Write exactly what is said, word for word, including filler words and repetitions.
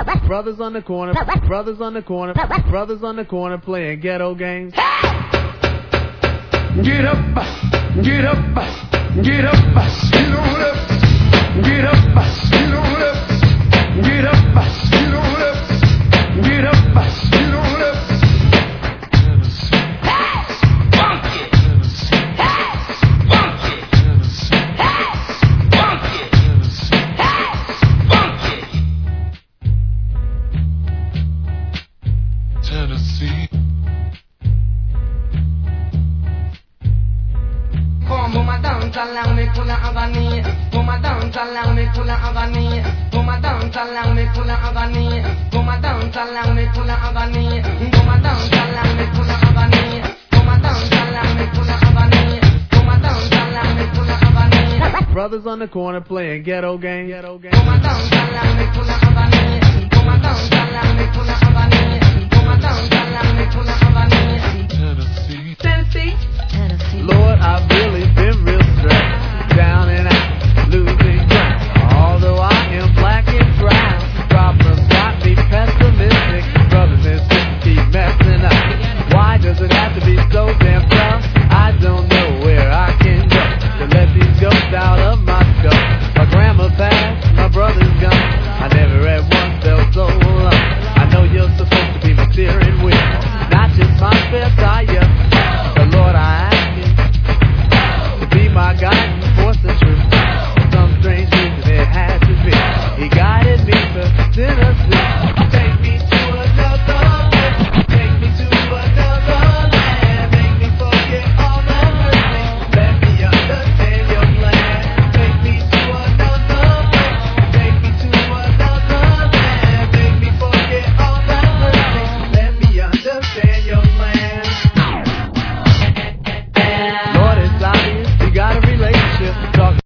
Brothers on the corner, brothers on the corner, brothers on the corner playing ghetto games. Get up, get up, get up, get on up, get up, get on up, get up, get on up, get up, get on up. Funky, funky, funky, funky. Tennessee. Come on, dance along me, full of agony. Come on, dance along me, full of agony. Come on, dance along me, full of agony. Come on, dance along me, full of agony. Come on, dance along me, full of agony. Come on, dance along me, full of agony. Come on, dance along me, full of agony. Brothers on the corner playing ghetto games. Ghetto games. Come on, dance along me, full of agony.